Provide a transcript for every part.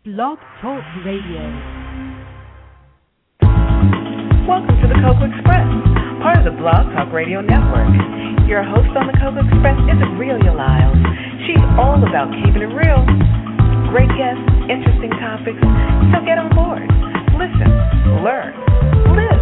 Blog Talk Radio. Welcome to the Cocoa Express, part of the Blog Talk Radio Network. Your host on the Cocoa Express is Aurelia Lyles. She's all about keeping it real. Great guests, interesting topics, so get on board. Listen, learn, live.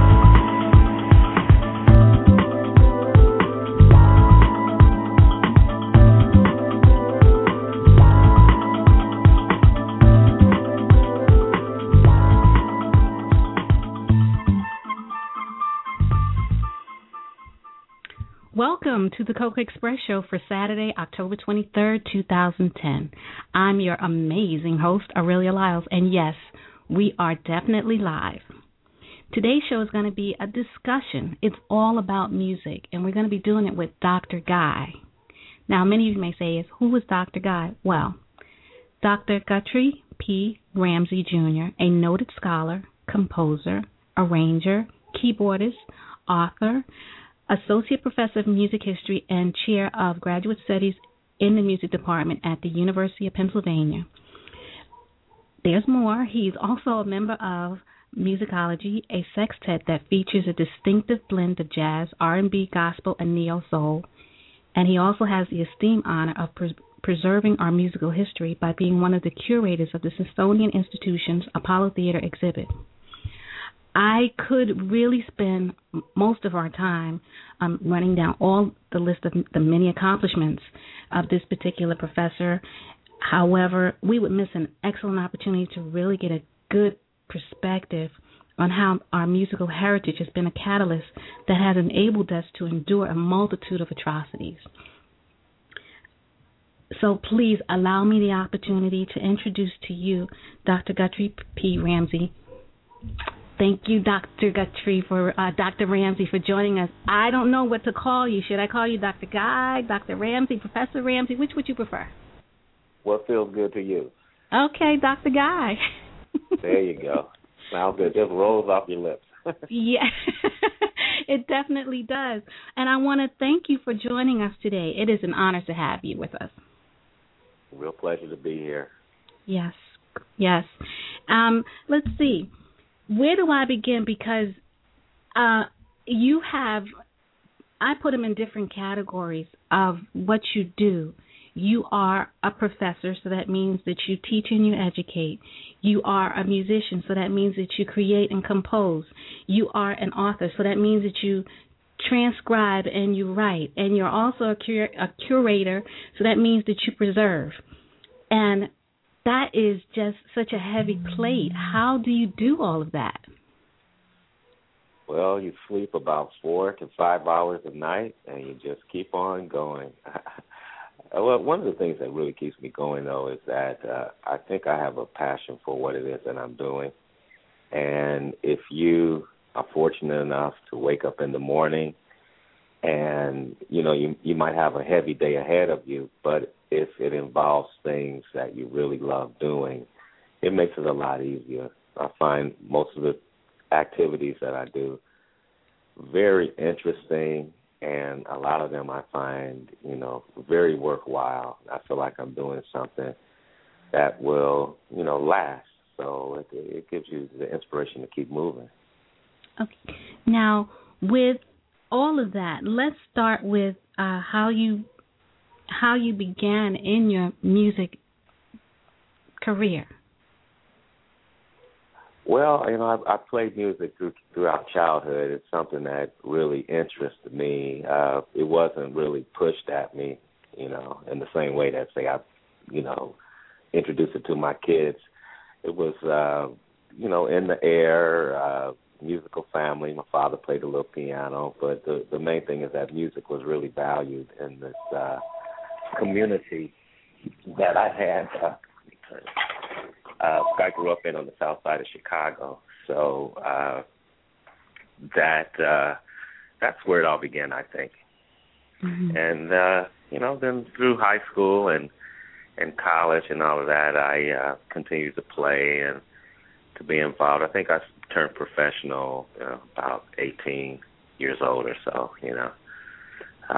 Welcome to the Cocoa Express Show for Saturday, October 23rd, 2010. I'm your amazing host, Aurelia Lyles, and yes, we are definitely live. Today's show is going to be a discussion. It's all about music, and we're going to be doing it with Dr. Guy. Now, many of you may say, who is Dr. Guy? Well, Dr. Guthrie P. Ramsey, Jr., a noted scholar, composer, arranger, keyboardist, author, Associate Professor of Music History and Chair of Graduate Studies in the Music Department at the University of Pennsylvania. There's more. He's also a member of Musicology, a sextet that features a distinctive blend of jazz, R&B, gospel, and neo-soul. And he also has the esteemed honor of preserving our musical history by being one of the curators of the Smithsonian Institution's Apollo Theater exhibit. I could really spend most of our time running down all the list of the many accomplishments of this particular professor. However, we would miss an excellent opportunity to really get a good perspective on how our musical heritage has been a catalyst that has enabled us to endure a multitude of atrocities. So please allow me the opportunity to introduce to you Dr. Guthrie P. Ramsey. Thank you, Dr. Guthrie, Dr. Ramsey, for joining us. I don't know what to call you. Should I call you Dr. Guy, Dr. Ramsey, Professor Ramsey? Which would you prefer? What feels good to you? Okay, Dr. Guy. There you go. Sounds good. Just rolls off your lips. Yeah, it definitely does. And I want to thank you for joining us today. It is an honor to have you with us. Real pleasure to be here. Yes. Let's see. Where do I begin? Because I put them in different categories of what you do. You are a professor, so that means that you teach and you educate. You are a musician, so that means that you create and compose. You are an author, so that means that you transcribe and you write. And you're also a curator, so that means that you preserve. And that is just such a heavy plate. How do you do all of that? Well, you sleep about 4 to 5 hours a night, and you just keep on going. Well, one of the things that really keeps me going, though, is that I think I have a passion for what it is that I'm doing. And if you are fortunate enough to wake up in the morning and, you might have a heavy day ahead of you, but if it involves things that you really love doing, it makes it a lot easier. I find most of the activities that I do very interesting, and a lot of them I find, very worthwhile. I feel like I'm doing something that will, last. So it gives you the inspiration to keep moving. Okay. Now, with all of that, let's start with how you began in your music career. Well, I played music throughout childhood. It's something that really interested me. It wasn't really pushed at me, in the same way that, say, I, introduced it to my kids. It was, in the air, musical family. My father played a little piano, but the main thing is that music was really valued in this community that I had. I grew up on the south side of Chicago, so that's where it all began, I think. Mm-hmm. And then through high school and college and all of that, I continued to play and to be involved. I think I turned professional about 18 years old or so.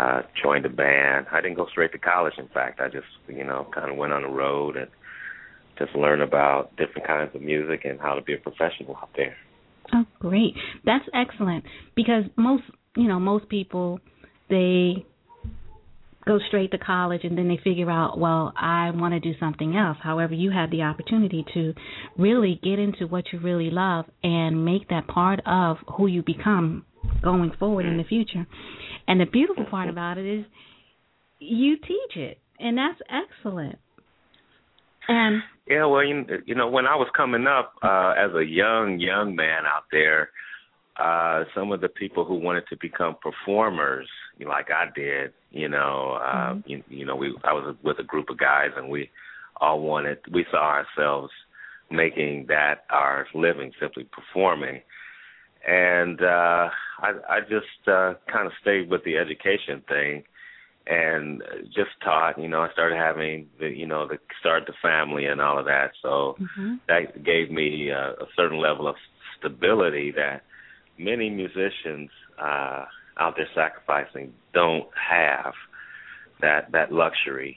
Joined a band. I didn't go straight to college. In fact, I just kind of went on the road and just learn about different kinds of music and how to be a professional out there. Oh, great. That's excellent, because most people, they go straight to college and then they figure out, well, I want to do something else. However, you had the opportunity to really get into what you really love and make that part of who you become going forward in the future. And the beautiful part about it is you teach it, and that's excellent. And yeah, well, when I was coming up as a young man out there, some of the people who wanted to become performers, like I did, I was with a group of guys, and we saw ourselves making that our living, simply performing. And I just kind of stayed with the education thing and just taught. I started having start the family and all of that. So that gave me a certain level of stability that many musicians out there sacrificing don't have. That luxury,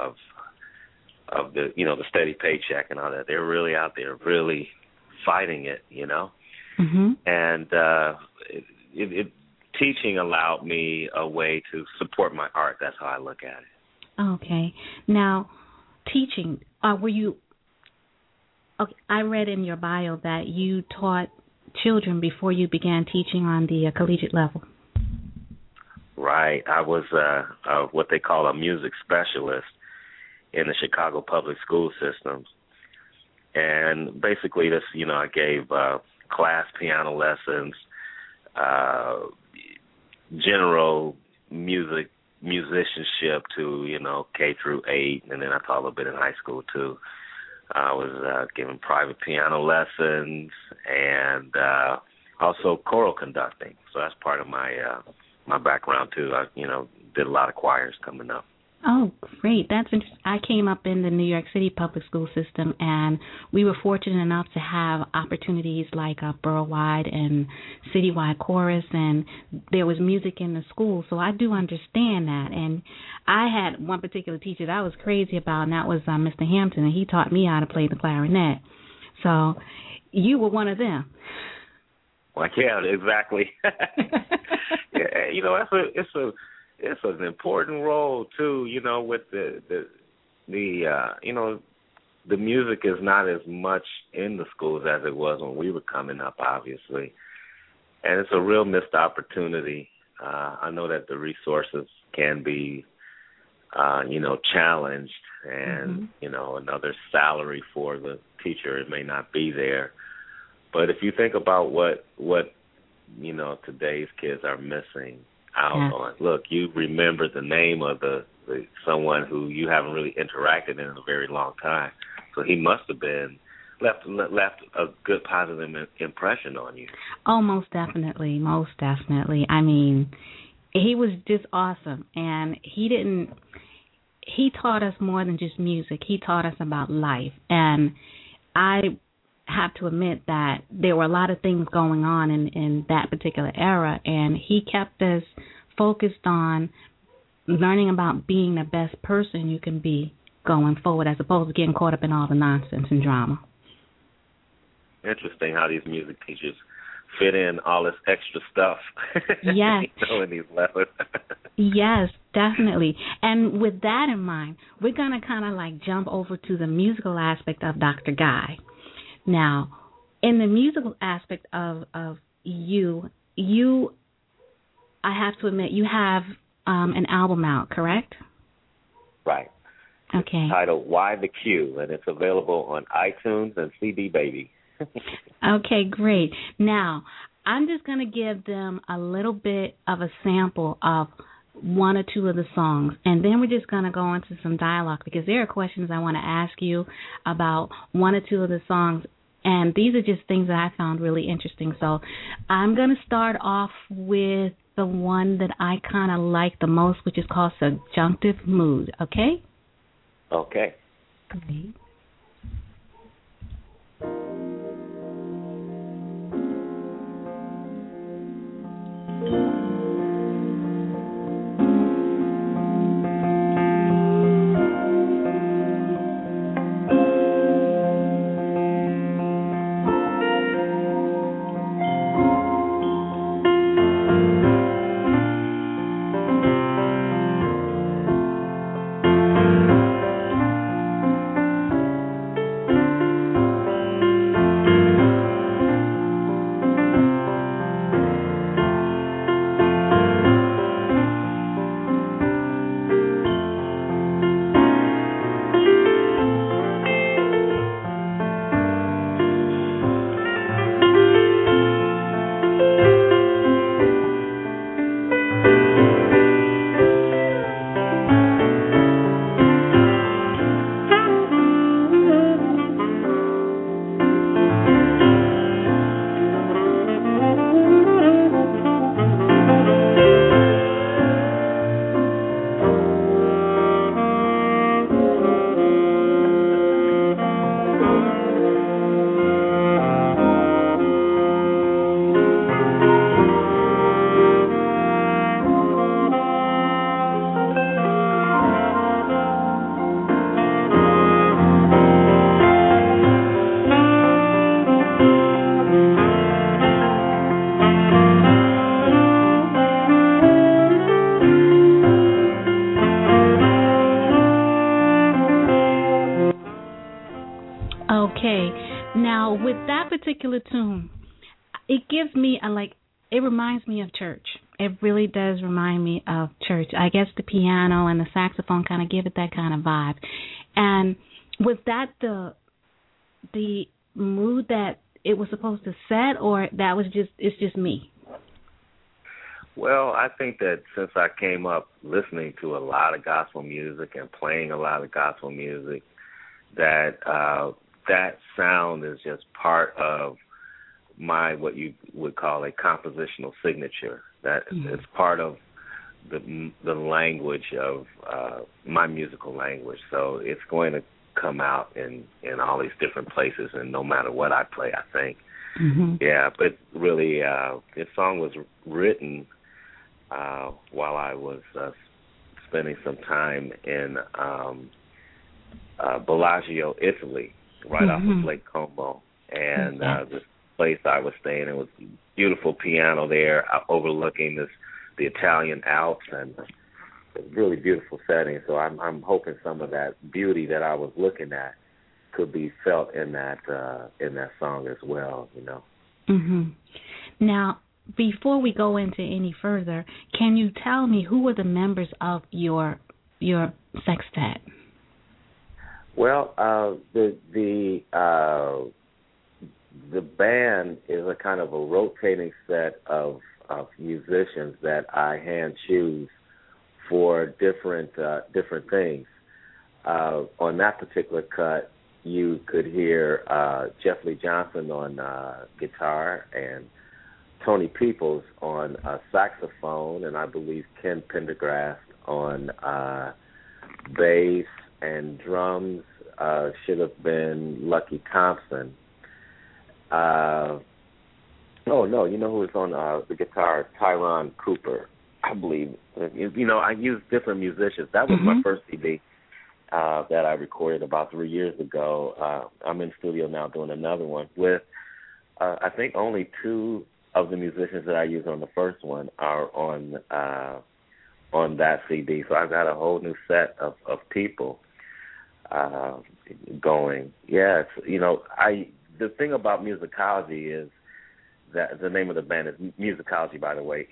of the the steady paycheck and all that. They're really out there, really fighting it, And teaching allowed me a way to support my art. That's how I look at it. Okay. Now, teaching, were you? Okay, I read in your bio that you taught children before you began teaching on the collegiate level. Right. I was what they call a music specialist in the Chicago public school systems. And basically this, I gave class piano lessons, general musicianship to, K through 8, and then I taught a little bit in high school too. I was giving private piano lessons and also choral conducting. So that's part of my background too. I, did a lot of choirs coming up. Oh, great. That's interesting. I came up in the New York City public school system, and we were fortunate enough to have opportunities like a borough-wide and citywide chorus, and there was music in the school, so I do understand that. And I had one particular teacher that I was crazy about, and that was Mr. Hampton, and he taught me how to play the clarinet. So you were one of them. Well, yeah, exactly. Yeah, it's an important role too. With the music is not as much in the schools as it was when we were coming up, obviously, and it's a real missed opportunity. I know that the resources can be, challenged, and another salary for the teacher, it may not be there. But if you think about what today's kids are missing out on, look, you remember the name of the someone who you haven't really interacted in a very long time, so he must have been left a good positive impression on you. Oh, most definitely. I mean, he was just awesome, and he taught us more than just music. He taught us about life, and I have to admit that there were a lot of things going on in that particular era, and he kept us focused on learning about being the best person you can be going forward, as opposed to getting caught up in all the nonsense and drama. Interesting how these music teachers fit in all this extra stuff. Yes. In these lessons. Yes, definitely. And with that in mind, we're going to kind of jump over to the musical aspect of Dr. Guy. Now, in the musical aspect of you, I have to admit, you have an album out, correct? Right. Okay. It's titled Why the Q, and it's available on iTunes and CD Baby. Okay, great. Now, I'm just going to give them a little bit of a sample of one or two of the songs, and then we're just going to go into some dialogue, because there are questions I want to ask you about one or two of the songs. And these are just things that I found really interesting. So I'm going to start off with the one that I kind of like the most, which is called Subjunctive Mood, okay? Okay. Great. Okay. Now, with that particular tune, it gives me it reminds me of church. It really does remind me of church. I guess the piano and the saxophone kind of give it that kind of vibe. And was that the mood that it was supposed to set, or it's just me? Well, I think that since I came up listening to a lot of gospel music and playing a lot of gospel music, that that sound is just part of my what you would call a compositional signature. That it's part of the language of my musical language. So it's going to come out in all these different places, and no matter what I play, I think. Mm-hmm. Yeah, but really, this song was written while I was spending some time in Bellagio, Italy, right off of Lake Como, and this place I was staying in was a beautiful piano there overlooking the Italian Alps, and a really beautiful setting. So I'm hoping some of that beauty that I was looking at could be felt in that song as well, you know. Mm-hmm. Now, before we go into any further, can you tell me who were the members of your sextet? Well, the band is a kind of a rotating set of musicians that I hand choose for different things. On that particular cut, you could hear Jeff Lee Johnson on guitar and Tony Peoples on saxophone, and I believe Ken Pendergrass on bass, and drums should have been Lucky Thompson. You know who was on the guitar? Tyron Cooper, I believe. You know, I used different musicians. That was my first CD that I recorded about 3 years ago. I'm in studio now doing another one with, I think only two of the musicians that I used on the first one are on that CD. So I've got a whole new set of people going. Yeah, the thing about musicology is that the name of the band is Musicology, by the way,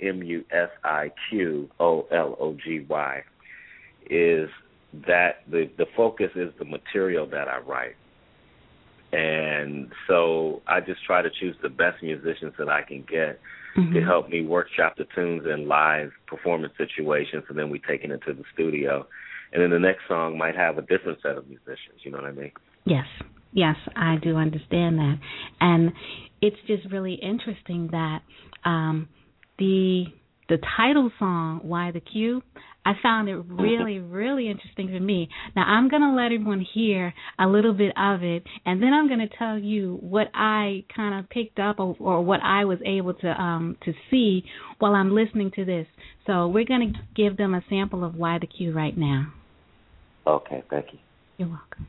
Musiqology, is that the focus is the material that I write. And so I just try to choose the best musicians that I can get to help me workshop the tunes in live performance situations, and then we take it into the studio. And then the next song might have a different set of musicians, you know what I mean? Yes, I do understand that. And it's just really interesting that the title song, Why the Q, I found it really, really interesting to me. Now, I'm going to let everyone hear a little bit of it, and then I'm going to tell you what I kind of picked up or what I was able to see while I'm listening to this. So we're going to give them a sample of Why the Q right now. Okay, thank you. You're welcome.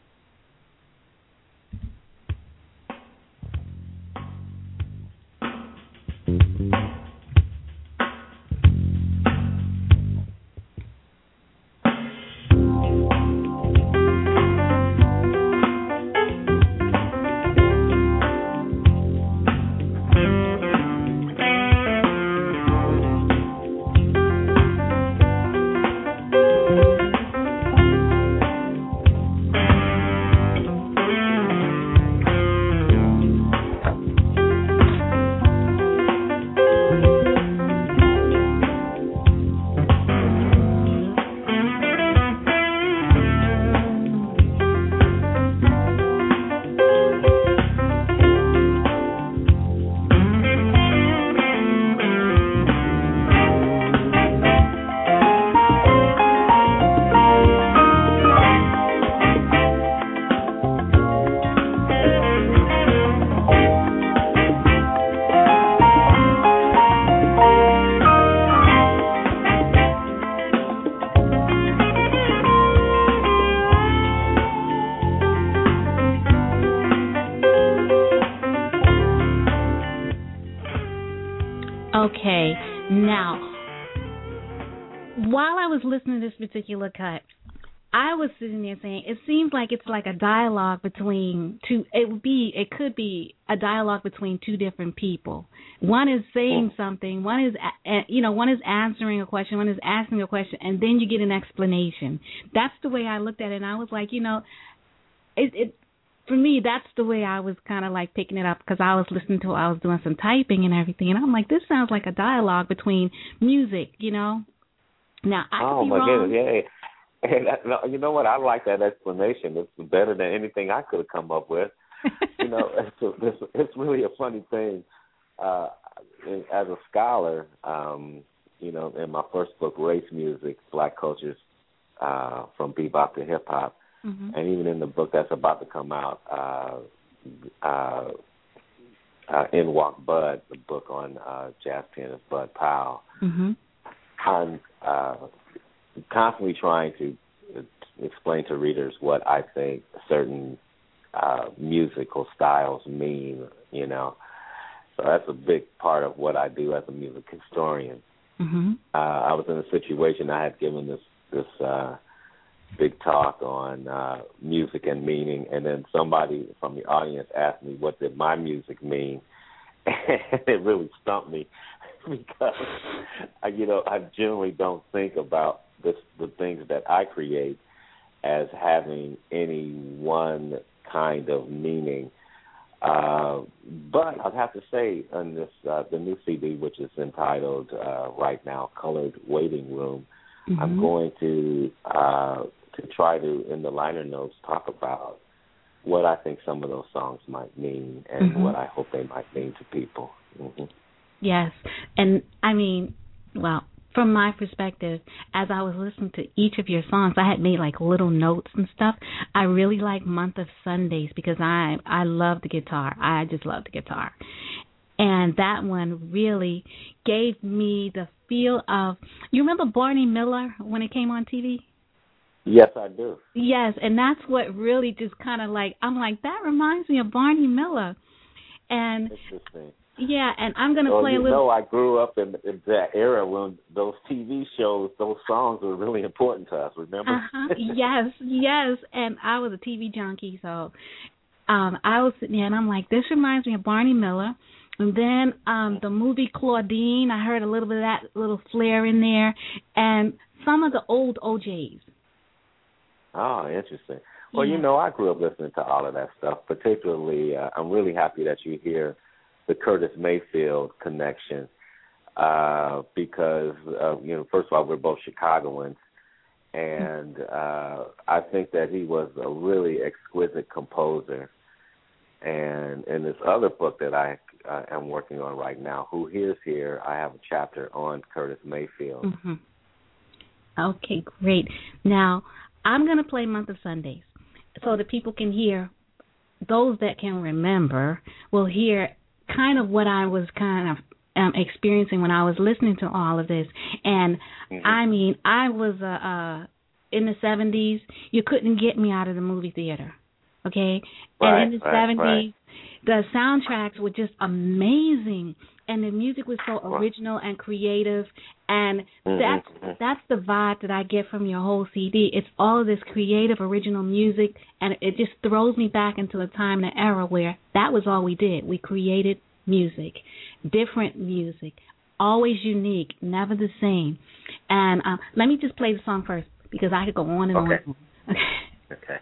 Okay, now, while I was listening to this particular cut, I was sitting there saying it seems like it's like a dialogue between two. It could be a dialogue between two different people. One is saying something. One is one is answering a question. One is asking a question, and then you get an explanation. That's the way I looked at it, and I was like, it for me, that's the way I was kind of like picking it up because I was listening to it. I was doing some typing and everything, and I'm like, this sounds like a dialogue between music, Now I could be wrong. Goodness, yeah. And you know what? I like that explanation. It's better than anything I could have come up with. It's really a funny thing. As a scholar, in my first book, Race Music, Black Cultures from Bebop to Hip Hop, and even in the book that's about to come out, In Walk Bud, the book on jazz pianist Bud Powell, I'm constantly trying to explain to readers what I think certain musical styles mean, So that's a big part of what I do as a music historian. I was in a situation, I had given this big talk on music and meaning, and then somebody from the audience asked me what did my music mean, and it really stumped me because, I generally don't think about the things that I create as having any one kind of meaning. But I'd have to say on this the new CD, which is entitled right now Colored Waiting Room, I'm going to try to, in the liner notes, talk about what I think some of those songs might mean and what I hope they might mean to people. Yes. And I mean, well, from my perspective, as I was listening to each of your songs, I had made like little notes and stuff. I really like Month of Sundays because I love the guitar. I just love the guitar. And that one really gave me the feel of, you remember Barney Miller when it came on TV? Yes, I do. Yes, and that's what really just kind of like, I'm like, that reminds me of Barney Miller. And interesting. Yeah, and I'm going to play a little... I grew up in that era when those TV shows, those songs were really important to us, remember? Yes, and I was a TV junkie, so I was sitting there, and I'm like, this reminds me of Barney Miller. And then the movie Claudine, I heard a little bit of that little flair in there, and some of the old OJs. Oh, interesting. Well, I grew up listening to all of that stuff, particularly I'm really happy that you hear the Curtis Mayfield connection because, first of all, we're both Chicagoans, and I think that he was a really exquisite composer. And in this other book that I am working on right now, Who Hears Here, I have a chapter on Curtis Mayfield. Okay, great. Now, I'm going to play Month of Sundays so that people can hear, those that can remember will hear kind of what I was kind of experiencing when I was listening to all of this. And, I mean, I was in the 70s, you couldn't get me out of the movie theater, okay? Right, and in the 70s, the soundtracks were just amazing. And the music was so original and creative, and that's the vibe that I get from your whole CD. It's all of this creative, original music, and it just throws me back into a time and an era where that was all we did. We created music, different music, always unique, never the same. And let me just play the song first because I could go on and on. Okay.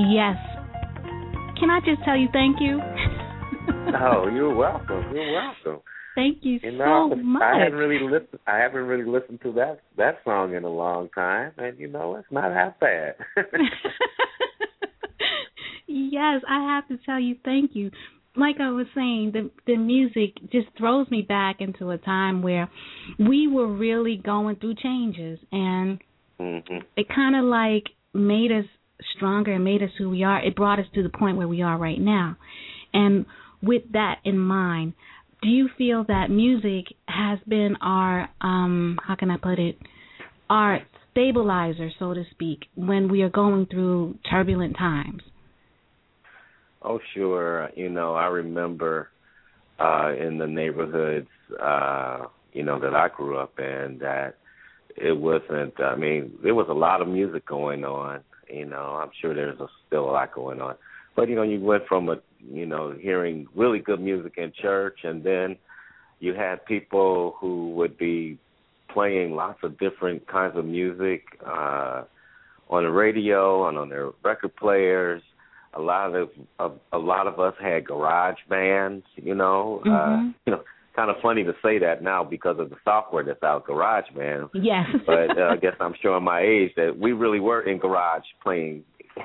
Yes. Can I just tell you thank you? Oh, you're welcome. You're welcome. Thank you, you know, so much. I haven't really listened to that song in a long time, and it's not half bad. Yes, I have to tell you thank you. Like I was saying, the music just throws me back into a time where we were really going through changes, and it kind of like made us stronger and made us who we are. It brought us to the point where we are right now. And with that in mind, do you feel that music has been our, how can I put it, our stabilizer, so to speak, when we are going through turbulent times? Oh, sure. I remember in the neighborhoods, that I grew up in, that it wasn't, there was a lot of music going on. I'm sure there's still a lot going on. But, you went from, hearing really good music in church, and then you had people who would be playing lots of different kinds of music on the radio and on their record players. A lot of us had garage bands, kind of funny to say that now because of the software that's out, GarageBand. Yes. But I guess I'm showing my age that we really were in garage playing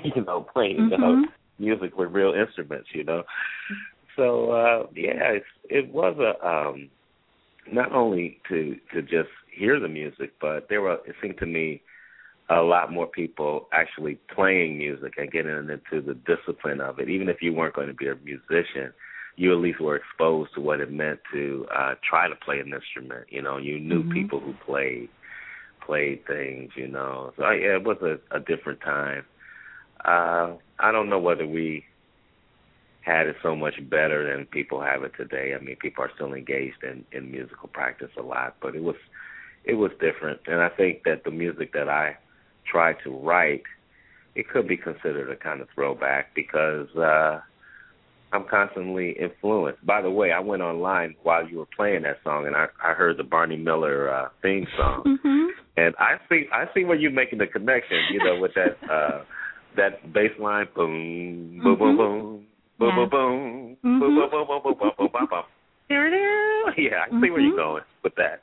music with real instruments, So, it was not only to just hear the music, but it seemed to me, a lot more people actually playing music and getting into the discipline of it. Even if you weren't going to be a musician, you at least were exposed to what it meant to try to play an instrument. You knew people who played things, So, it was a different time. I don't know whether we had it so much better than people have it today. People are still engaged in musical practice a lot, but it was different. And I think that the music that I try to write, it could be considered a kind of throwback because I'm constantly influenced. By the way, I went online while you were playing that song, and I heard the Barney Miller theme song, and I see where you're making the connection, with that bass line, boom, boom, boom, boom, boom, boom, boom, boom, boom, boom, boom, boom, boom, boom, boom, boom. Yeah, I see where you're going with that.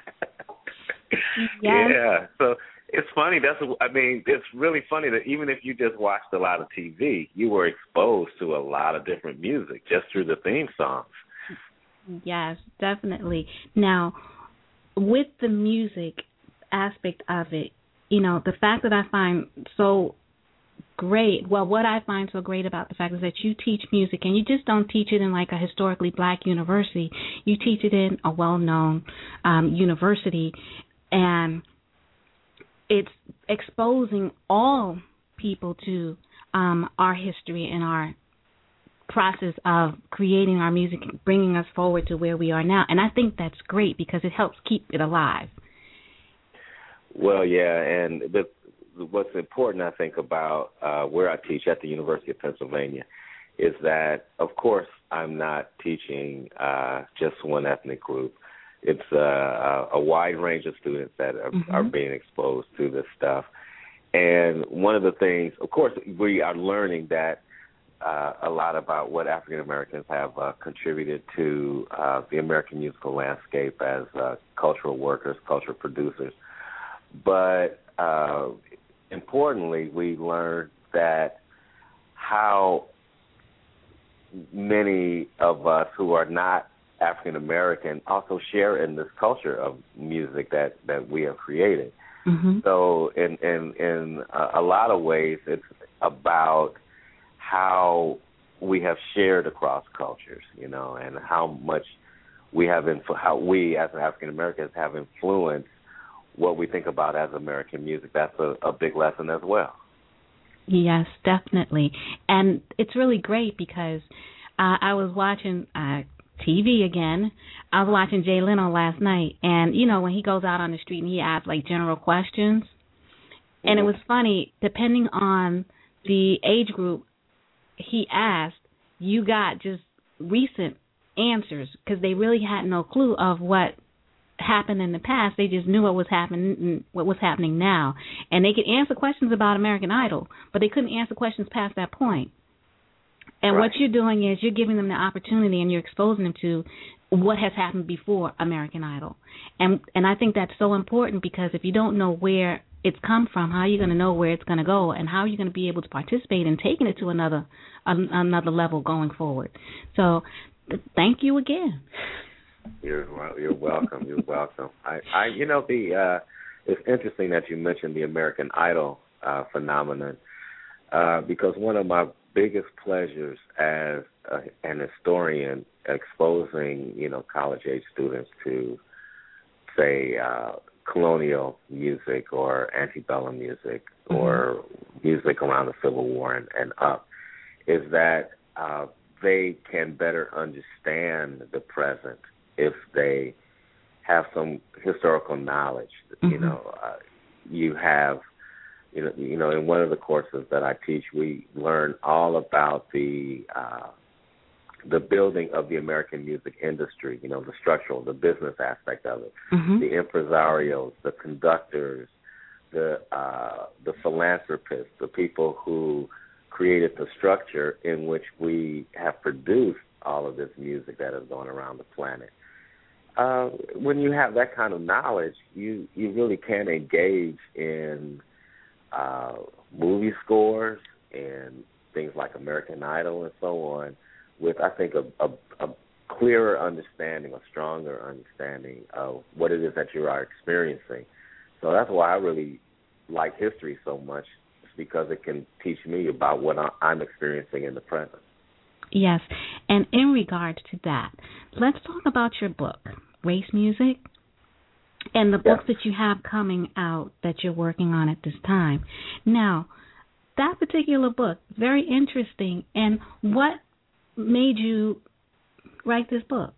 Yeah, so. It's funny. It's really funny that even if you just watched a lot of TV, you were exposed to a lot of different music just through the theme songs. Yes, definitely. Now, with the music aspect of it, the fact that I find so great, what I find so great about the fact is that you teach music, and you just don't teach it in like a historically black university. You teach it in a well-known university, and it's exposing all people to our history and our process of creating our music, bringing us forward to where we are now. And I think that's great because it helps keep it alive. Well, yeah, and what's important, I think, about where I teach at the University of Pennsylvania is that, of course, I'm not teaching just one ethnic group. It's a wide range of students that are being exposed to this stuff. And one of the things, of course, we are learning that a lot about what African Americans have contributed to the American musical landscape as cultural workers, cultural producers. But importantly, we learned that how many of us who are not African American also share in this culture of music that we have created. So in a lot of ways, it's about how we have shared across cultures, and how much how we as African Americans have influenced what we think about as American music. That's a big lesson as well. Yes, definitely. And it's really great because I was watching TV again. I was watching Jay Leno last night, and when he goes out on the street and he asks like general questions, and it was funny, depending on the age group he asked, you got just recent answers because they really had no clue of what happened in the past. They just knew what was happening now, and they could answer questions about American Idol, but they couldn't answer questions past that point. And right. What you're doing is you're giving them the opportunity, and you're exposing them to what has happened before American Idol. And I think that's so important, because if you don't know where it's come from, how are you going to know where it's going to go, and how are you going to be able to participate in taking it to another level going forward? So thank you again. You're welcome. You're welcome. It's interesting that you mentioned the American Idol phenomenon, because one of my biggest pleasures as an historian exposing, college-age students to, say, colonial music or antebellum music or music around the Civil War and up, is that they can better understand the present if they have some historical knowledge. You have, in one of the courses that I teach, we learn all about the building of the American music industry, the structural, the business aspect of it, the impresarios, the conductors, the philanthropists, the people who created the structure in which we have produced all of this music that has gone around the planet. When you have that kind of knowledge, you really can engage in movie scores and things like American Idol and so on with, I think, a clearer understanding, a stronger understanding of what it is that you are experiencing. So that's why I really like history so much, because it can teach me about what I'm experiencing in the present. Yes, and in regard to that, let's talk about your book, Race Music, and the books that you have coming out that you're working on at this time. Now, that particular book, very interesting, and what made you write this book?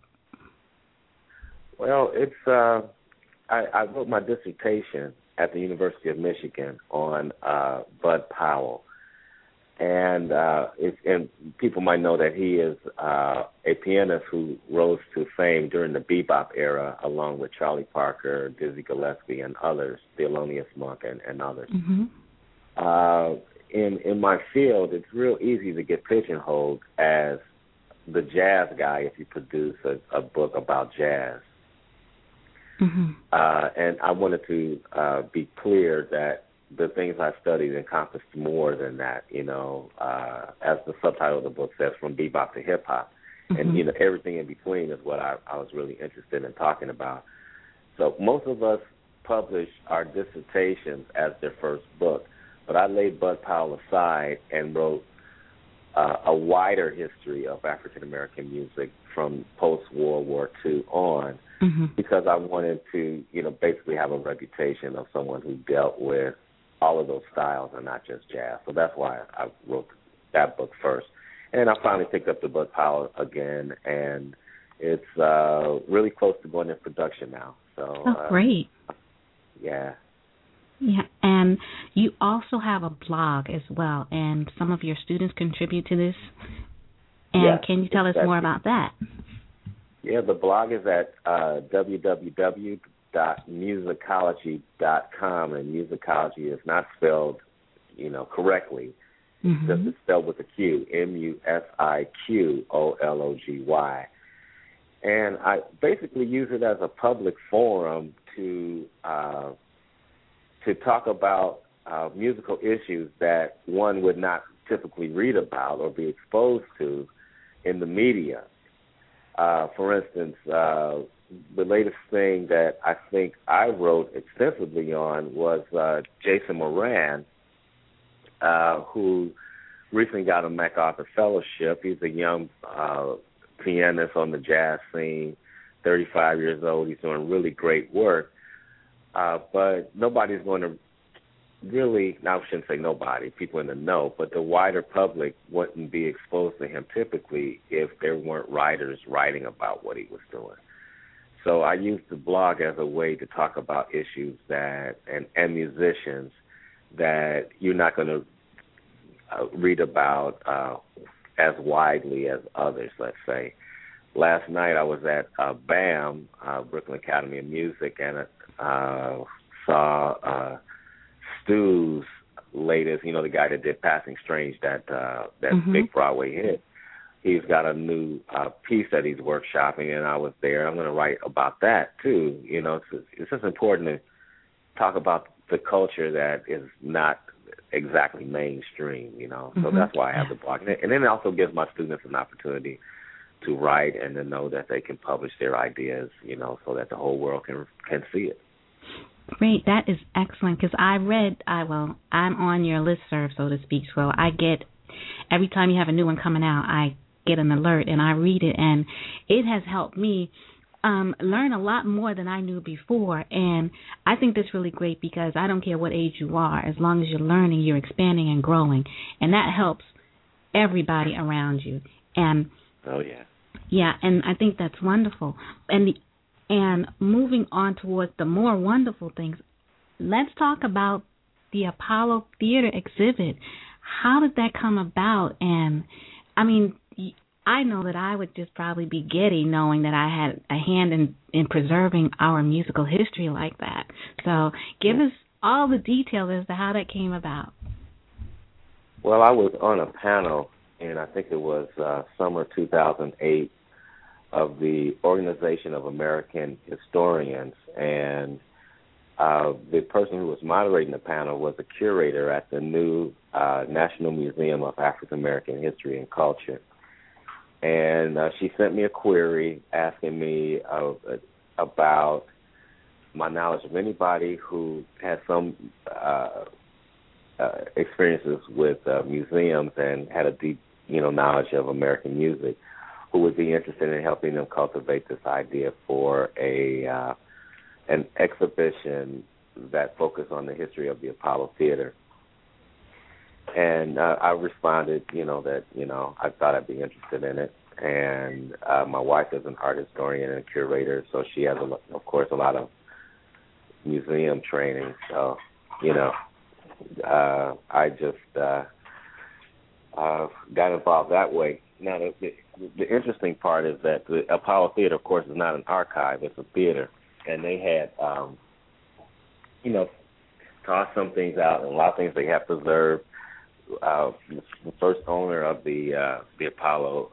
Well, it's I wrote my dissertation at the University of Michigan on Bud Powell, and people might know that he is a pianist who rose to fame during the bebop era, along with Charlie Parker, Dizzy Gillespie, and others, Thelonious Monk, and others. In my field, it's real easy to get pigeonholed as the jazz guy if you produce a book about jazz. And I wanted to be clear that the things I studied encompassed more than that, as the subtitle of the book says, from bebop to hip-hop. And, everything in between is what I was really interested in talking about. So most of us publish our dissertations as their first book, but I laid Bud Powell aside and wrote a wider history of African-American music from post-World War II on, because I wanted to, basically have a reputation of someone who dealt with all of those styles and not just jazz. So that's why I wrote that book first. And I finally picked up the Bud Powell again, and it's really close to going into production now. So, great. Yeah. Yeah, and you also have a blog as well, and some of your students contribute to this. And can you tell us more about that? Yeah, the blog is at www.musicology.com, and musicology is not spelled, correctly. It's spelled with a Q, MUSIQOLOGY. And I basically use it as a public forum to talk about musical issues that one would not typically read about or be exposed to in the media. For instance, the latest thing that I think I wrote extensively on was Jason Moran, who recently got a MacArthur Fellowship. He's a young pianist on the jazz scene, 35 years old. He's doing really great work. But nobody's going to really, now I shouldn't say nobody, people in the know, but the wider public wouldn't be exposed to him typically if there weren't writers writing about what he was doing. So I used the blog as a way to talk about issues and musicians that you're not going to read about as widely as others, let's say. last night I was at BAM, Brooklyn Academy of Music, and saw Stu's latest, the guy that did Passing Strange, that big Broadway hit. He's got a new piece that he's workshopping, and I was there. I'm going to write about that, too. It's just important to talk about the culture that is not exactly mainstream, So that's why I have the blog. And then it also gives my students an opportunity to write and to know that they can publish their ideas, so that the whole world can see it. Great. That is excellent, because I'm on your listserv, so to speak. So I get, every time you have a new one coming out, I get an alert and I read it, and it has helped me learn a lot more than I knew before. And I think that's really great, because I don't care what age you are, as long as you're learning, you're expanding and growing, and that helps everybody around you. And yeah, and I think that's wonderful. And moving on towards the more wonderful things, let's talk about the Apollo Theater exhibit. How did that come about? And, I mean, I know that I would just probably be giddy knowing that I had a hand in preserving our musical history like that. So give us all the details as to how that came about. Well, I was on a panel, and I think it was summer 2008, of the Organization of American Historians, and the person who was moderating the panel was a curator at the new National Museum of African American History and Culture. And she sent me a query asking me about my knowledge of anybody who had some experiences with museums and had a deep, knowledge of American music, who would be interested in helping them cultivate this idea for an exhibition that focused on the history of the Apollo Theater. And I responded, that, I thought I'd be interested in it. And my wife is an art historian and a curator, so she has, of course, a lot of museum training. So, I just got involved that way. Now, the interesting part is that the Apollo Theater, of course, is not an archive. It's a theater. And they had, tossed some things out, and a lot of things they have preserved. The first owner of the Apollo,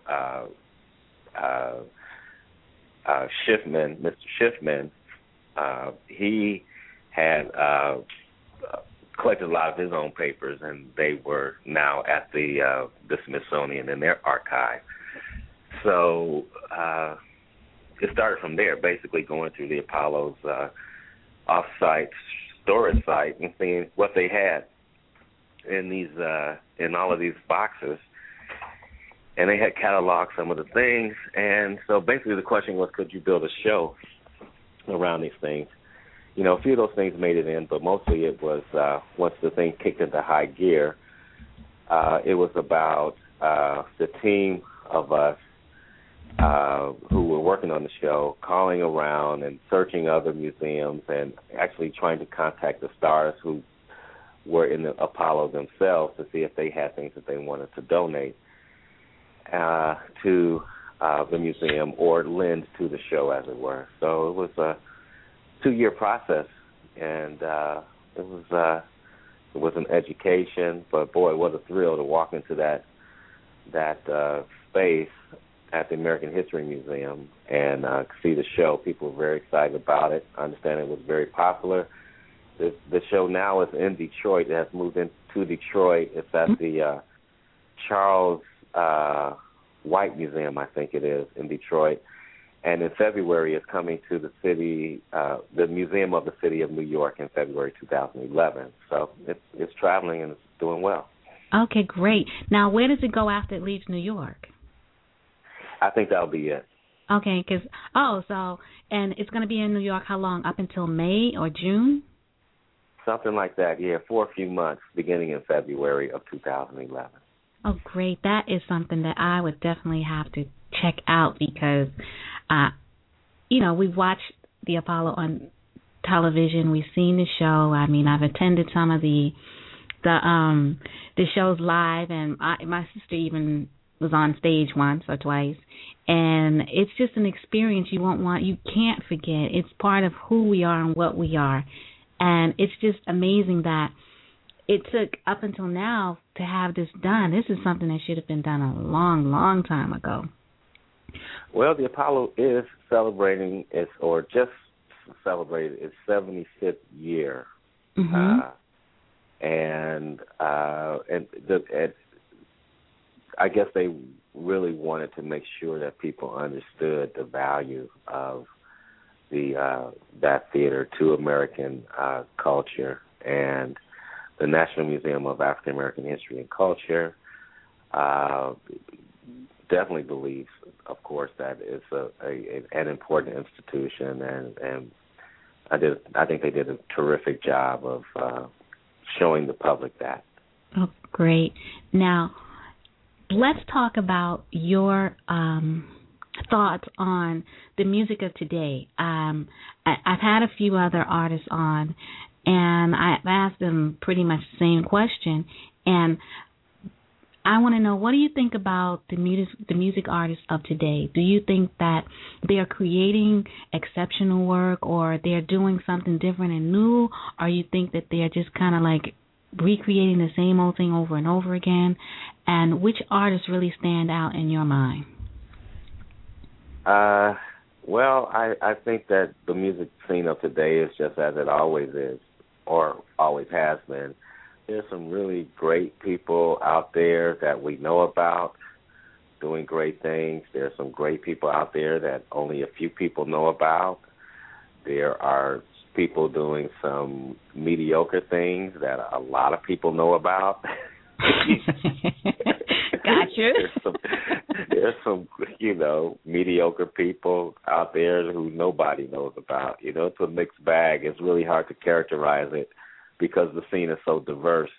Schiffman, Mr. Schiffman, he had collected a lot of his own papers, and they were now at the Smithsonian in their archive. So it started from there, basically going through the Apollo's off-site storage site and seeing what they had in these in all of these boxes. And they had cataloged some of the things. And so basically the question was, could you build a show around these things? A few of those things made it in, but mostly it was once the thing kicked into high gear, it was about the team of us who were working on the show, calling around and searching other museums and actually trying to contact the stars who were in the Apollo themselves to see if they had things that they wanted to donate to the museum or lend to the show, as it were. So it was a 2-year process, and it was an education. But boy, what a thrill to walk into that space at the American History Museum and see the show. People were very excited about it. I understand it was very popular. The show now is in Detroit. It has moved into Detroit. It's at the Charles White Museum, I think it is, in Detroit. And in February, it's coming to the city, the Museum of the City of New York in February 2011. So it's traveling and it's doing well. Okay, great. Now, where does it go after it leaves New York? I think that'll be it. Okay, and it's going to be in New York how long? Up until May or June? Something like that, yeah, for a few months, beginning in February of 2011. Oh, great. That is something that I would definitely have to check out because, we've watched the Apollo on television. We've seen the show. I mean, I've attended some of the shows live, and my sister even was on stage once or twice, and it's just an experience you can't forget. It's part of who we are and what we are, and it's just amazing that it took up until now to have this done. This is something that should have been done a long, long time ago. Well, the Apollo is celebrating its 75th year, and I guess they really wanted to make sure that people understood the value of that theater to American culture. And the National Museum of African American History and Culture definitely believes, of course, that it's an important institution, and I think they did a terrific job of showing the public that. Oh, great. Now, let's talk about your thoughts on the music of today. I've had a few other artists on, and I've asked them pretty much the same question, and I want to know, what do you think about the music artists of today? Do you think that they are creating exceptional work, or they're doing something different and new, or you think that they're just kind of like recreating the same old thing over and over again? And which artists really stand out in your mind? Well, I think that the music scene of today is just as it always is, or always has been. There's some really great people out there that we know about doing great things. There's some great people out there that only a few people know about. There are people doing some mediocre things that a lot of people know about. Gotcha. There's some, mediocre people out there who nobody knows about. It's a mixed bag. It's really hard to characterize it because the scene is so diverse.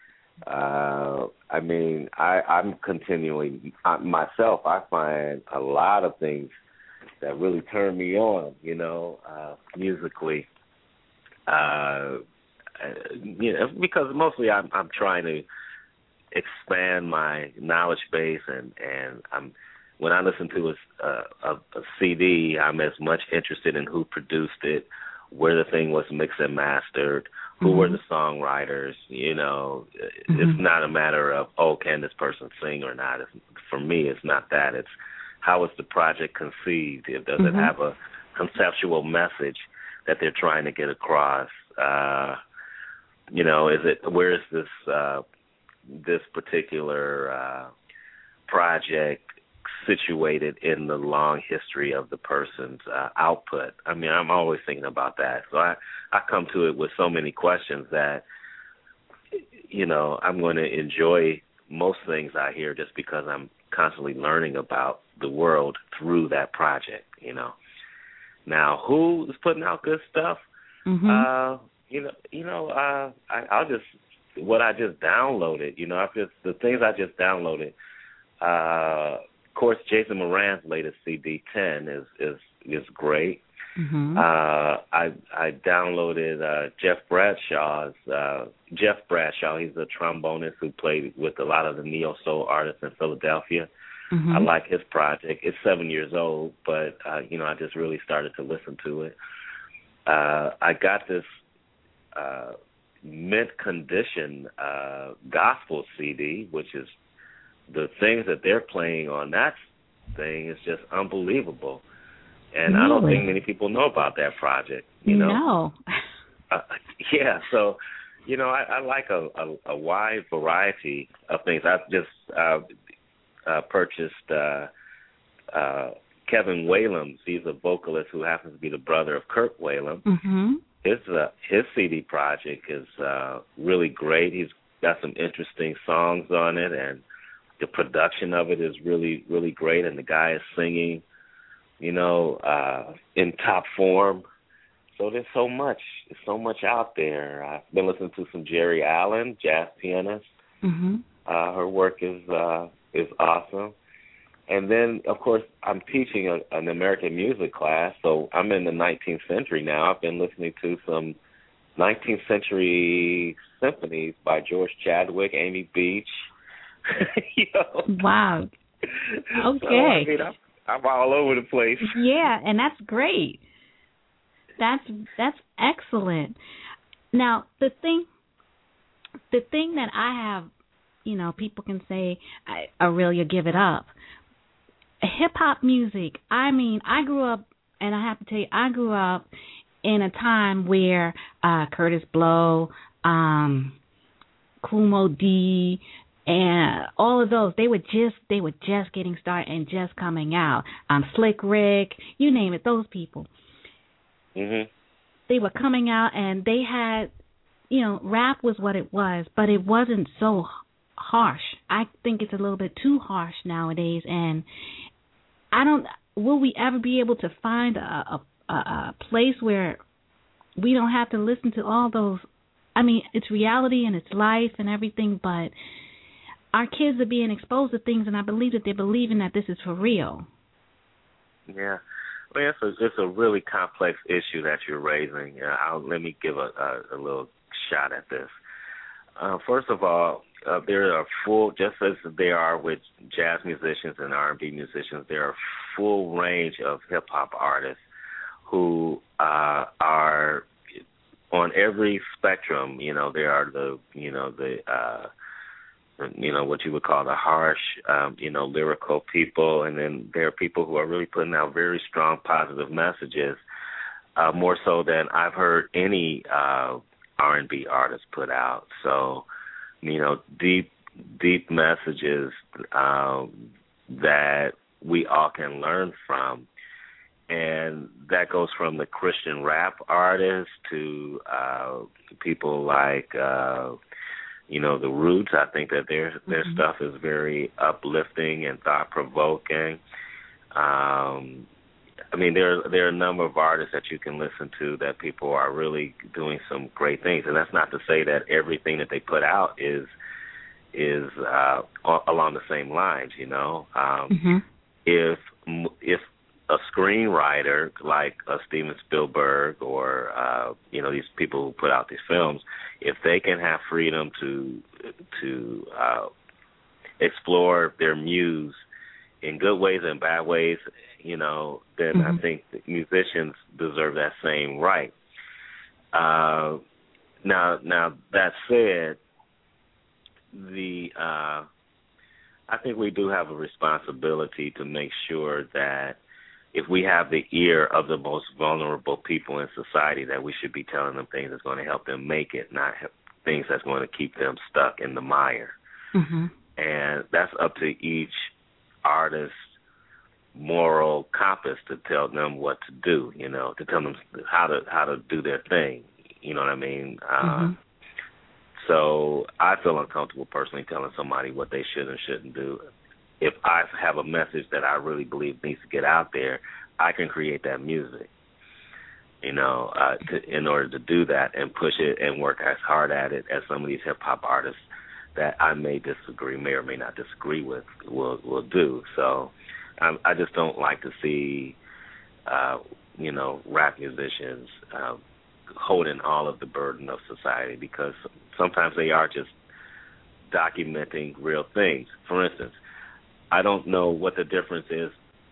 I'm continuing, myself, I find a lot of things that really turn me on, musically. Because mostly I'm trying to expand my knowledge base, and when I listen to a CD, I'm as much interested in who produced it, where the thing was mixed and mastered, who were the songwriters. It's not a matter of, can this person sing or not. For me, it's not that. It's how is the project conceived? Does it have a conceptual message that they're trying to get across? Where is this particular project situated in the long history of the person's output? I'm always thinking about that. So I come to it with so many questions that, I'm going to enjoy most things I hear just because I'm constantly learning about the world through that project, Now, who is putting out good stuff? I'll just, what I just downloaded, the things I just downloaded. Of course, Jason Moran's latest CD 10 is great. I downloaded Jeff Bradshaw. He's a trombonist who played with a lot of the neo soul artists in Philadelphia. I like his project. It's 7 years old, but I just really started to listen to it. I got this mint condition gospel CD, which is the things that they're playing on that thing is just unbelievable. And really? I don't think many people know about that project. No. Yeah, so I like a wide variety of things. I've just purchased Kevin Whalum. He's a vocalist who happens to be the brother of Kirk Whalum. His CD project is really great. He's got some interesting songs on it, and the production of it is really, really great. And the guy is singing, in top form. So there's so much out there. I've been listening to some Jerry Allen, jazz pianist. Her work is awesome. And then, of course, I'm teaching an American music class, so I'm in the 19th century now. I've been listening to some 19th century symphonies by George Chadwick, Amy Beach. Wow. Okay. So, I mean, I'm all over the place. Yeah, and that's great. That's excellent. Now, the thing that I have, people can say, Aurelia, give it up. Hip hop music. I mean, I grew up, and I have to tell you, I grew up in a time where Curtis Blow, Kumo D, and all of those, they were just getting started and just coming out. Slick Rick, you name it, those people. Mhm. They were coming out, and they had, rap was what it was, but it wasn't so harsh. I think it's a little bit too harsh nowadays, and will we ever be able to find a place where we don't have to listen to all those? I mean, it's reality and it's life and everything, but our kids are being exposed to things, and I believe that they're believing that this is for real. Yeah. Well, it's a really complex issue that you're raising. Let me give a little shot at this. First of all, there are just as there are with jazz musicians and R&B musicians, there are full range of hip-hop artists who are on every spectrum. There are the what you would call the harsh, lyrical people, and then there are people who are really putting out very strong positive messages, more so than I've heard any R&B artist put out. So, deep messages that we all can learn from. And that goes from the Christian rap artists to people like, the Roots. I think that their stuff is very uplifting and thought-provoking. I mean, there are a number of artists that you can listen to that people are really doing some great things. And that's not to say that everything that they put out is along the same lines, If a screenwriter like Steven Spielberg or these people who put out these films, if they can have freedom to explore their muse in good ways and bad ways, then I think that musicians deserve that same right. Now that said, I think we do have a responsibility to make sure that if we have the ear of the most vulnerable people in society, that we should be telling them things that's going to help them make it, not things that's going to keep them stuck in the mire. Mm-hmm. And that's up to each artist's moral compass to tell them what to do, to tell them how to do their thing. You know what I mean? So I feel uncomfortable personally telling somebody what they should and shouldn't do. If I have a message that I really believe needs to get out there, I can create that music, in order to do that and push it and work as hard at it as some of these hip-hop artists that I may or may not disagree with will do. So I just don't like to see, rap musicians holding all of the burden of society, because sometimes they are just documenting real things. For instance, I don't know what the difference is,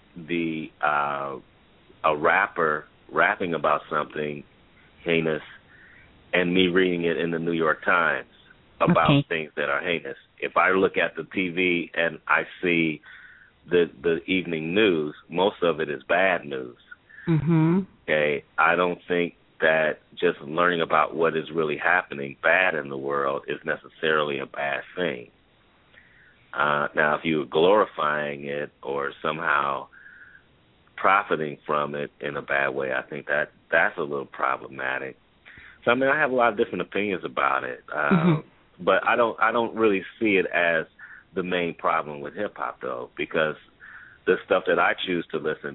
a rapper rapping about something heinous and me reading it in the New York Times about things that are heinous. If I look at the TV and I see the evening news, most of it is bad news. Mm-hmm. Okay, I don't think that just learning about what is really happening bad in the world is necessarily a bad thing. Now, if you're glorifying it or somehow profiting from it in a bad way, I think that's a little problematic. So, I have a lot of different opinions about it, but I don't really see it as the main problem with hip hop, though, because the stuff that I choose to listen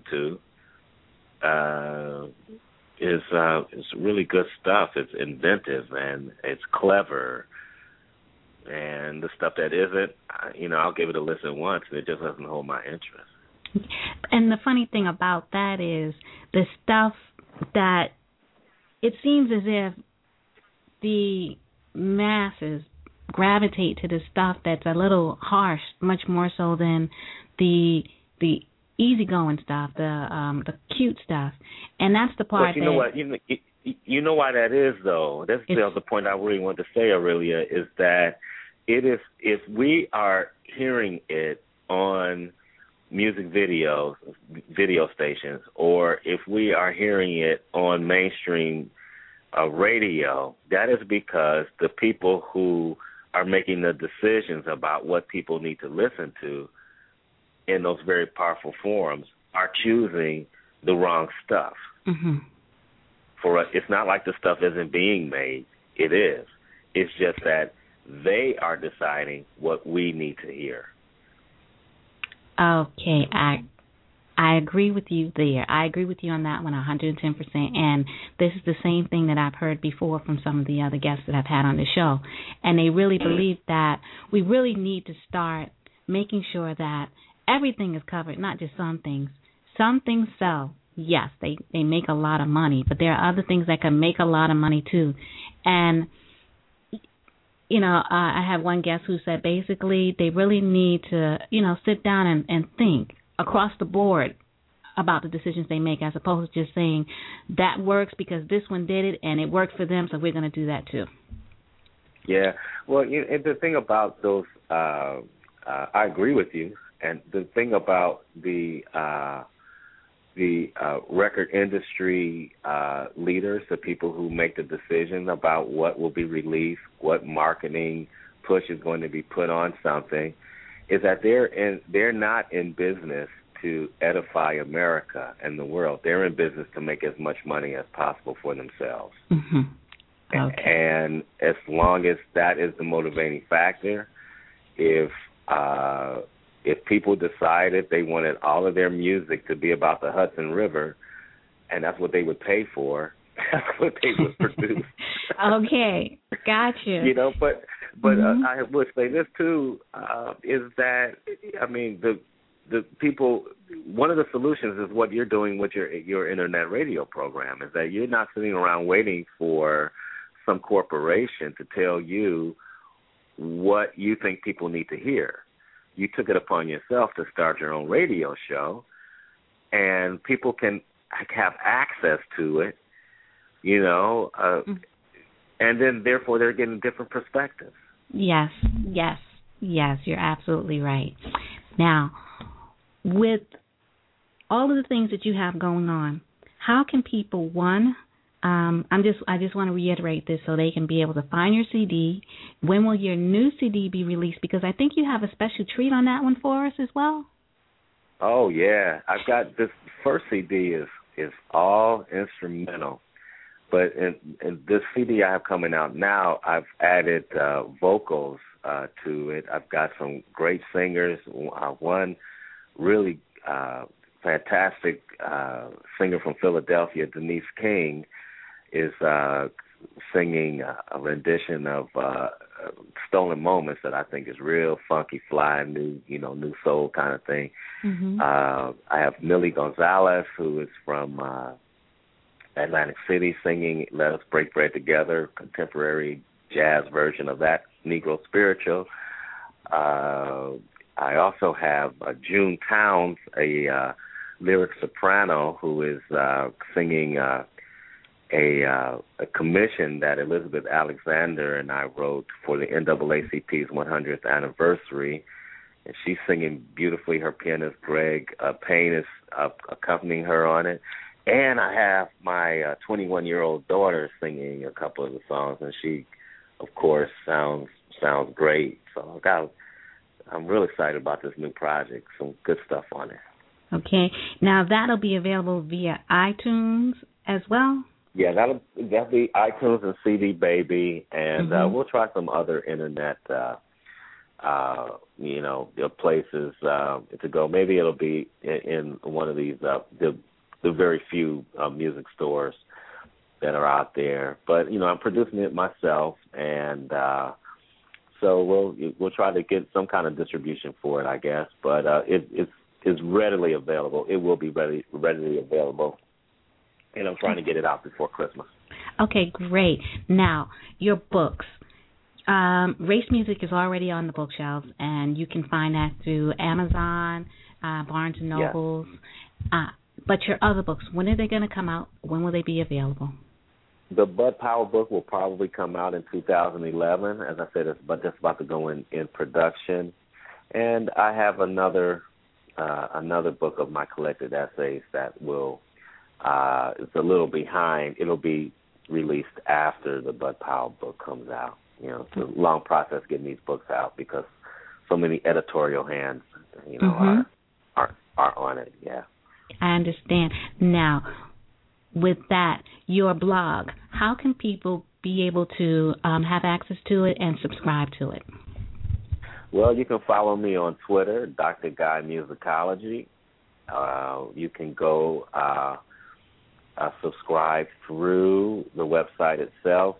to is really good stuff. It's inventive and it's clever. And the stuff that isn't, I'll give it a listen once, and it just doesn't hold my interest. And the funny thing about that is the stuff that it seems as if the masses gravitate to the stuff that's a little harsh, much more so than the easygoing stuff, the cute stuff, and that's the part. But you know what? You know why that is, though. That's the other point I really wanted to say, Aurelia, is that it is, if we are hearing it on music videos, video stations, or if we are hearing it on mainstream radio, that is because the people who are making the decisions about what people need to listen to in those very powerful forums are choosing the wrong stuff. Mm-hmm. For us, it's not like the stuff isn't being made. It is. It's just that they are deciding what we need to hear. Okay, I agree with you there. I agree with you on that one 110%. And this is the same thing that I've heard before from some of the other guests that I've had on the show. And they really believe that we really need to start making sure that everything is covered, not just some things. Some things sell. Yes, they make a lot of money, but there are other things that can make a lot of money too. And, you know, I had one guest who said basically they really need to, you know, sit down and think across the board about the decisions they make, as opposed to just saying that works because this one did it and it worked for them, so we're going to do that too. Yeah. Well, and the thing about those, I agree with you. And the thing about the record industry leaders, the people who make the decision about what will be released, what marketing push is going to be put on something, is that they're not in business to edify America and the world. They're in business to make as much money as possible for themselves. Mm-hmm. Okay. And as long as that is the motivating factor, if people decided they wanted all of their music to be about the Hudson River, and that's what they would pay for, that's what they would produce. Okay, gotcha. You know, but mm-hmm. I would say this too, is that, I mean, the people, one of the solutions is what you're doing with your internet radio program, is that you're not sitting around waiting for some corporation to tell you what you think people need to hear. You took it upon yourself to start your own radio show, and people can have access to it, you know, and then therefore they're getting different perspectives. Yes, you're absolutely right. Now, with all of the things that you have going on, how can people, one, I just want to reiterate this so they can be able to find your CD. When will your new CD be released? Because I think you have a special treat on that one for us as well. Oh yeah, I've got this first CD is all instrumental, but in this CD I have coming out now, I've added vocals to it. I've got some great singers. One really fantastic singer from Philadelphia, Denise King, is singing a rendition of Stolen Moments that I think is real funky, fly, new soul kind of thing. Mm-hmm. I have Millie Gonzalez, who is from Atlantic City, singing Let Us Break Bread Together, contemporary jazz version of that Negro spiritual. I also have June Towns, a lyric soprano, who is singing a commission that Elizabeth Alexander and I wrote for the NAACP's 100th anniversary, and she's singing beautifully. Her pianist Greg Payne is accompanying her on it, and I have my 21-year-old daughter singing a couple of the songs, and she, of course, sounds great. So I'm really excited about this new project. Some good stuff on it. Okay, now that'll be available via iTunes as well. Yeah, that'll be iTunes and CD Baby, and we'll try some other internet, places to go. Maybe it'll be in one of these the very few music stores that are out there. But I'm producing it myself, and so we'll try to get some kind of distribution for it, I guess. But it's readily available. It will be readily available. And I'm trying to get it out before Christmas. Okay, great. Now, your books. Race Music is already on the bookshelves, and you can find that through Amazon, Barnes & Nobles. Yeah. But your other books, when are they going to come out? When will they be available? The Bud Powell book will probably come out in 2011. As I said, it's just about to go in production. And I have another book of my collected essays that will it's a little behind. It'll be released after the Bud Powell book comes out. You know, it's a long process getting these books out because so many editorial hands, you know, are on it. Yeah. I understand. Now, with that, your blog, how can people be able to have access to it and subscribe to it? Well, you can follow me on Twitter, Dr. Guy Musicology. You can go subscribe through the website itself,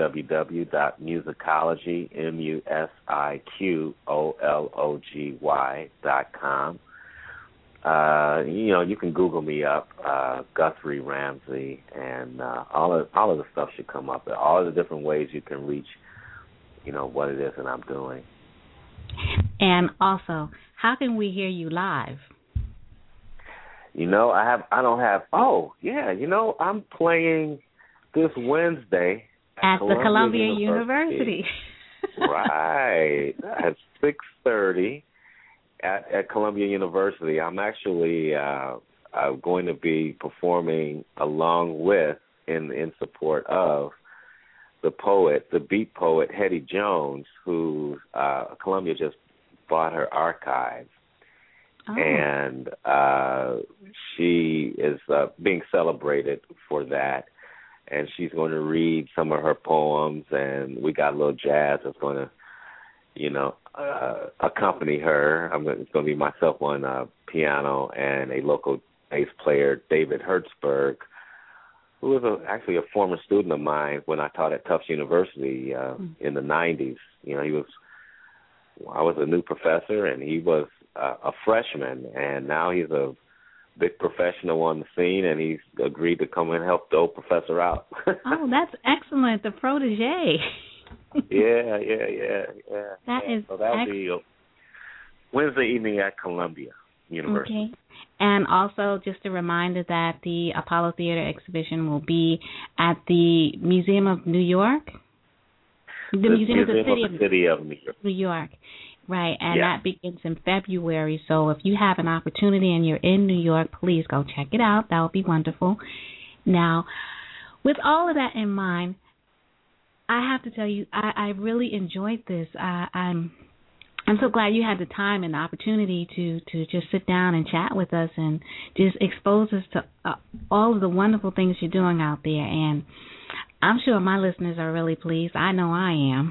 www.musicologY.com. You know, you can Google me up, Guthrie Ramsey, and all of the stuff should come up. All of the different ways you can reach, you know, what it is that I'm doing. And also, how can we hear you live? You know, I'm playing this Wednesday at the Columbia University. Right, at 6:30 at Columbia University. I'm actually going to be performing along with, in support of, the beat poet Hetty Jones, who Columbia just bought her archive. Oh. And she is being celebrated for that. And she's going to read some of her poems, and we got a little jazz that's going to, you know, accompany her. It's going to be myself on piano and a local bass player, David Hertzberg, who was actually a former student of mine when I taught at Tufts University in the 90s. You know, I was a new professor, and he was a freshman, and now he's a big professional on the scene, and he's agreed to come and help the old professor out. Oh, that's excellent, the protege. Yeah. That'll be Wednesday evening at Columbia University. Okay. And also, just a reminder that the Apollo Theater exhibition will be at the Museum of New York. The Museum of the City of New York. Right, and that begins in February. So if you have an opportunity and you're in New York, please go check it out. That would be wonderful. Now, with all of that in mind, I have to tell you, I really enjoyed this. I'm so glad you had the time and the opportunity to just sit down and chat with us and just expose us to all of the wonderful things you're doing out there. And I'm sure my listeners are really pleased. I know I am.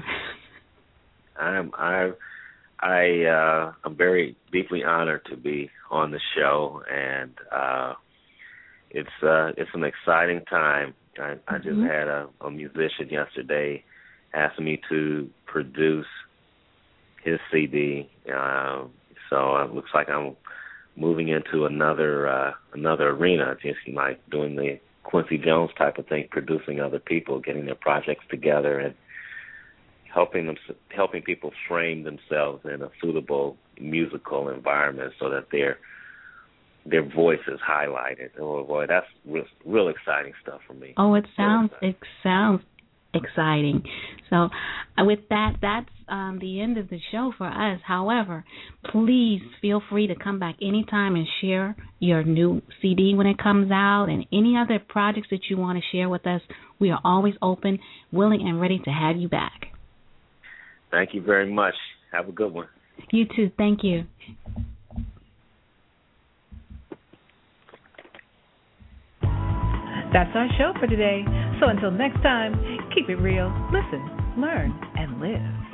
I'm very deeply honored to be on the show, and it's an exciting time. I just had a musician yesterday ask me to produce his CD, so it looks like I'm moving into another arena, just like doing the Quincy Jones type of thing, producing other people, getting their projects together, and helping people frame themselves in a suitable musical environment so that their voice is highlighted. Oh boy, that's real exciting stuff for me. Oh, it sounds exciting. So with that, that's the end of the show for us. However, please feel free to come back anytime and share your new CD when it comes out and any other projects that you want to share with us. We are always open, willing, and ready to have you back. Thank you very much. Have a good one. You too. Thank you. That's our show for today. So until next time, keep it real, listen, learn, and live.